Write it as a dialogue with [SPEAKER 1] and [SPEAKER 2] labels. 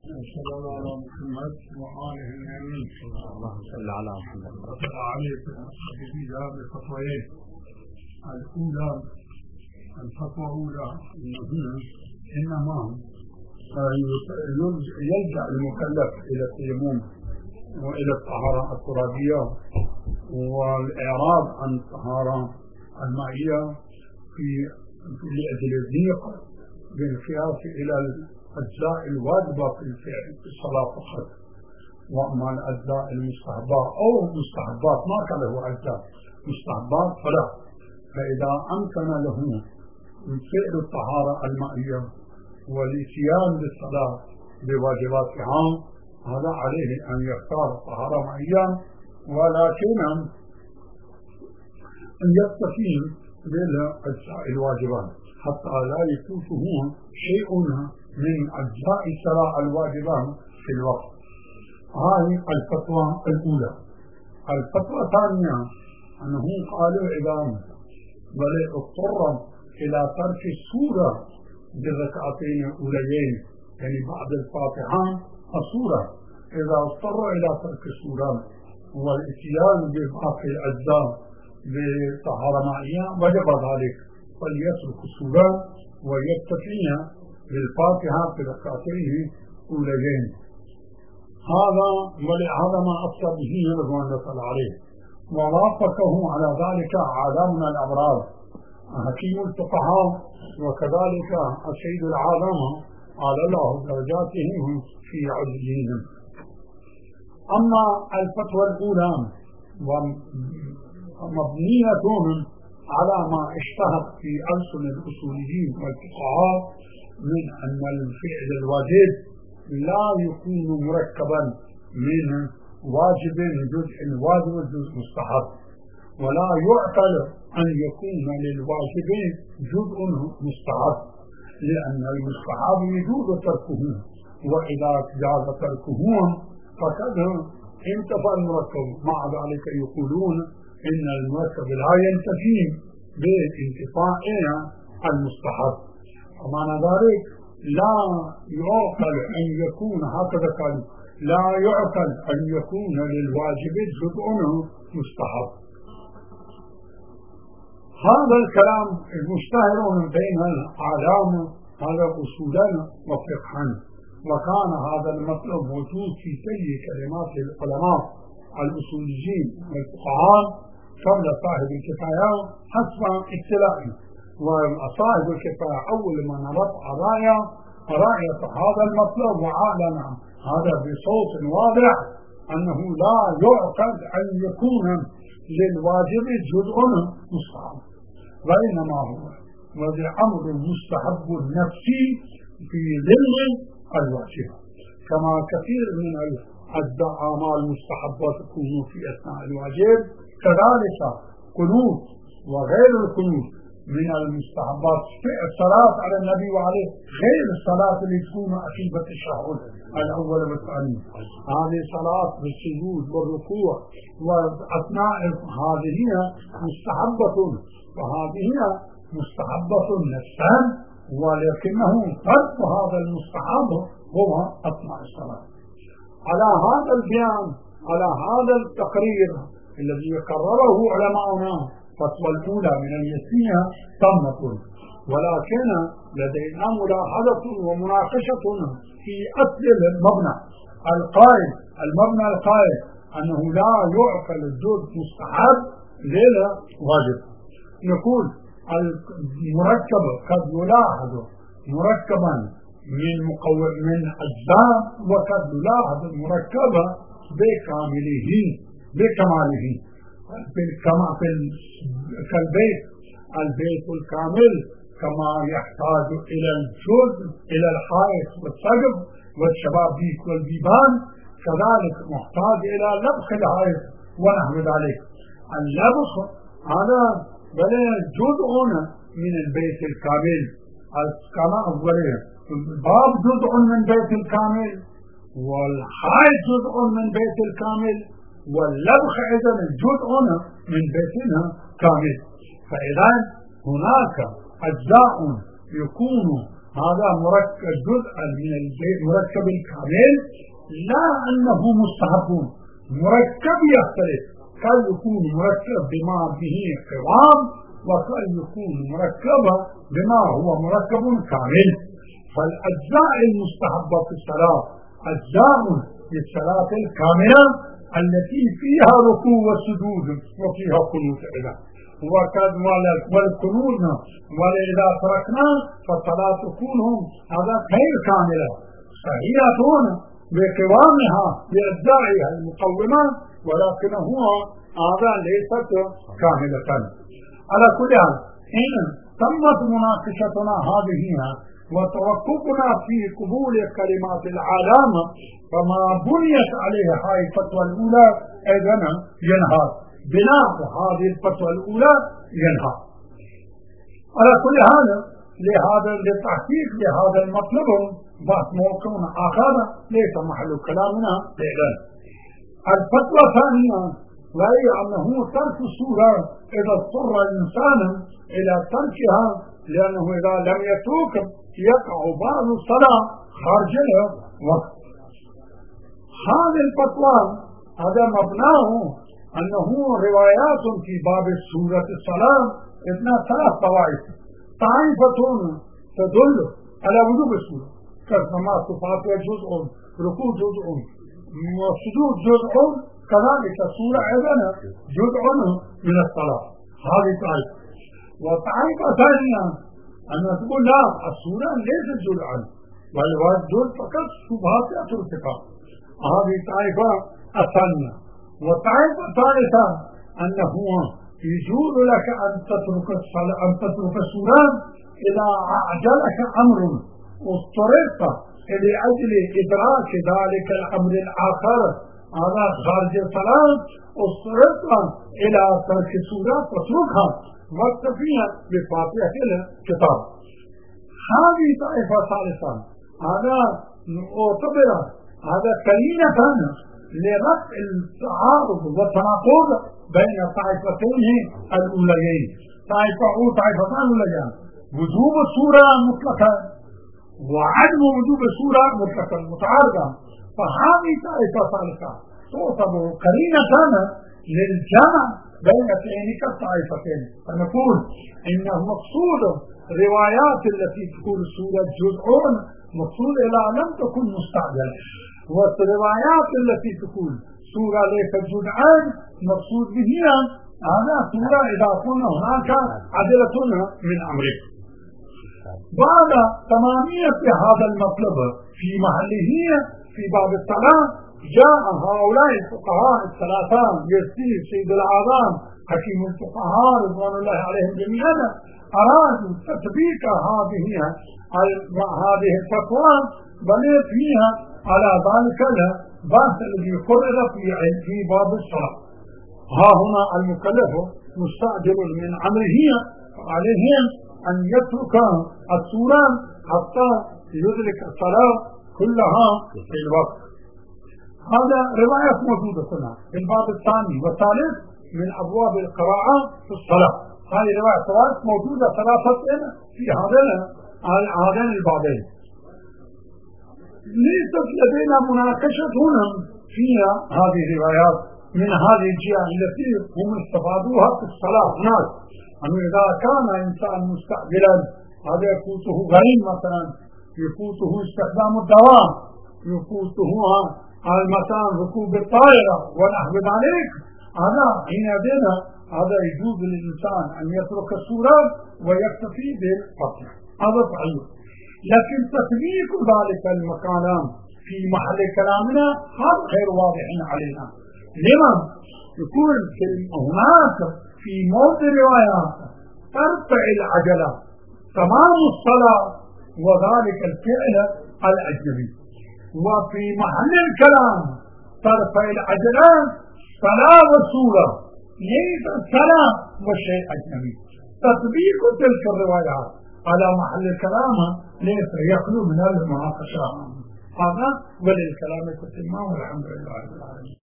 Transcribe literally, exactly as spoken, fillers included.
[SPEAKER 1] صلى الله على محمد وآله الأمين.
[SPEAKER 2] اللهم صل على محمد.
[SPEAKER 1] وصل عليكم بهذه الفتويين. الأولى الفتوى الأولى إنما يلجأ المكلف إلى التيمم وإلى الطهارة الترابية والإعراض عن الطهارة المائية في لأجل الضيق بالقياس إلى الأجزاء الواجبة في الفعل في الصلاة فقط، وأما الأجزاء المستحبات أو المستحبات ما كان له أجزاء مستحبات فلا. فإذا أمكن له فعل الطهارة المائية والإتيان بالصلاة بواجباتها هذا عليه أن يختار طهارة مائية، ولكن أن يستقيم بالأجزاء الواجبات حتى لا يفوته شيء من أجزاء الصلاة الواجبة في الوقت. هذه الفتوى الأولى. الفتوى الثانية أنه قالوا إذا بل اضطر إلى ترك السورة بالركعتين الأوليين يعني بعد الفاتحة السورة، إذا اضطر إلى ترك السورة والإتيان بباقي الأجزاء بطهارة مائية وجب ذلك، فليترك السورة ويكتفي بالفاتحة في ركعتين الأوليين. هذا ولهذا ما أفتى به رضوان الله عليه، ووافقه على ذلك عالمنا الأبرار حكيم الفقهاء وكذلك السيد العالم على الله درجاتهم في عليهم. أما الفتوى الأولى ومبنية على ما اشتهر في ألسن الأصوليين والفقهاء من أن الفعل الواجب لا يكون مركبا من واجب جزء واجب جزء مستحب، ولا يعقل أن يكون للواجب جزء مستحب، لأن المستحب يجوز تركه، وإذا جاز تركه فقد انتفى المركب. مع ذلك يقولون إن المركب لا ينتفي بانتفاء المستحب، ومعنى ذلك لا يعقل أن يكون هكذا قال لا يعقل أن يكون للواجب جزء مستحب. هذا الكلام المشتهر من بين العالم هذا أصولا وفقها، وكان هذا المطلب موجود في كل كلمات العلماء الأصوليين والفقهاء قبل صاحب الكفاية حسب اطلاعه، وصاحب الكفاية أول ما رفع راية راية هذا المطلب وأعلن هذا بصوت واضح أنه لا يعقل أن يكون للواجب جزء مستحب، وإنما هو وذي أمر مستحب النفسي في ظل الواجب، كما كثير من الأعمال المستحبات تكون في أثناء الواجب، كذلك قنوت وغير القنوت من المستحبات في الصلاة على النبي وعليه غير الصلاة اللي تكون عقيبة الشهود الأول والثاني. هذه صلاة بالسجود والركوع وأثناء هذه مستحبة، وهذه مستحبة نفسا، ولكنه ترك هذا المستحب هو أثناء الصلاة. على هذا البيان على هذا التقرير الذي قرره علماؤنا فتوى الأولى من اليسيرة تمت، ولكن لدينا ملاحظة ومناقشة في أصل المبنى القائل المبنى القائل أنه لا يعقل الجزء مستحب ليلة واجب. نقول المركب قد يلاحظ مركبا من مقوم من أجزاء، وقد يلاحظ المركبة بكامله بكماله كما في البيت البيت الكامل كما يحتاج إلى الجزء إلى الحائط والسقف والشبابيك والبيبان، كذلك محتاج إلى لبخ الحائط ونحو ذلك. اللبخ هذا بل جزء من البيت الكامل، كما أوله الباب جزء من بيت الكامل، والحائط جزء من بيت الكامل، واللبخ أيضا جزء من بيتنا كامل. فإذا هناك أجزاء يكون هذا مركب جزءا من المركب الكامل، لا أنه مستحب. مركب يختلف، قد يكون مركب بما به قوام، وقد يكون مركبا بما هو مركب كامل. فالأجزاء المستحبة في الصلاة أجزاء للصلاة الكاملة التي فيها ركوع وسجود وفيها قنوت إله، وكذا والقنوت وإذا تركنا فالصلاة تكون هذا غير كاملة صحيحة بقوامها بأجزائها المقومة، ولكن هو هذا ليست كاملة. على كل حال حين تمت مناقشتنا هذه وتوقفنا في قبول كلمات العلامة، فما بنيت عليه هذه الفتوى الأولى أيضا ينهار، بناء هذه الفتوى الأولى ينهار. على كل حال لهذا للتحقيق لهذا المطلب بحث موقع آخر ليس محل كلامنا الآن. الفتوى الثانية وهي أنه ترك السورة إذا اضطر الإنسان إلى تركها، لأنه إذا لم يترك يقع بعض الصلاة خارج الوقت. هذه الفتوى هذا مبناه أنه روايات في باب سورة الصلاة إثنى ثلاث طوائف. طائفة تدل على وجوب السورة كما صفات جزء، ركوع جزء، وسجود جزء، كذلك السورة أيضا جزء من الصلاة. هذه طائفة. وطائفة ثانية أن تقول لا، السورة ليست جزءا بل هو جزء فقط شبهات ارتكاب. هذه طائفة الثانية. وطائفة ثالثة أنه يجوز لك أن تترك الصلاة أن تترك السورة إذا أعجلك أمر واضطررت لأجل إدراك ذلك الأمر الآخر هذا خارج الصلاة، اضطررت إلى ترك السورة فتركها واكتفي بفاتحة الكتاب. هذه طائفة ثالثة هذا معتبر هذا كلمة لرفع التعارض والتناقض بين الطائفتين الأوليين. طائفة أو طائفتان أوليان وجوب السورة مطلقا وعدم وجوب السورة مطلقا متعارضا، فهذه طائفة ثالثة تعتبر قرينة للجمع بين تلك الطائفتين. فنقول إن المقصود الروايات التي تقول السورة جزء مقصود إذا لم تكن مستعجلة، والروايات التي تقول سورة ليست جزءا مقصود به هذا سورة إذا كنا هناك عدلة من أمره. بعد تمامية هذا المطلب في محله في باب الصلاة جاء هؤلاء الفقهاء الثلاثة يزيد سيد الأعظام حكيم الفقهاء رضوان الله عليهم جميعا أرادوا تطبيق هذه هذه الفتوى بل فيها على ذلك البحث الذي قرر في في باب الصلاة. ها هنا المكلف مستعجل من أمره عليه أن يترك السورة حتى يدرك الصلاة كلها في الوقت. هذا رواية موجودة هنا في الباب الثاني والثالث من أبواب القراءة في الصلاة. هذه رواية ثلاث موجودة ثلاثة في هذين البابين. ليست لدينا مناقشة هنا فيها هذه الروايات من هذه الجهة التي هم استفادوها في الصلاة هناك، أنه إذا كان إنسان مستعجلا هذا يفوته غريم مثلا، يفوته استخدام الدواء، يفوته مثلا ركوب الطائرة ونحو ذلك، هذا حينئذ هذا يجوز للإنسان أن يترك السورة ويكتفي بالفاتحة. هذا صحيح. لكن تطبيق ذلك المكان في محل كلامنا هذا غير واضح علينا. لما يكون هناك في موضع روايات ترفع العجلة تمام الصلاة وذلك الفعل الأجنبي، وفي محل الكلام ترفع العجلة صلاة والسورة ليس الصلاة والشيء أجنبي. تطبيق تلك الروايات على محل الكلام ليس يخلو من المناقشة. هذا وللكلام كتما والحمد لله رب العالمين.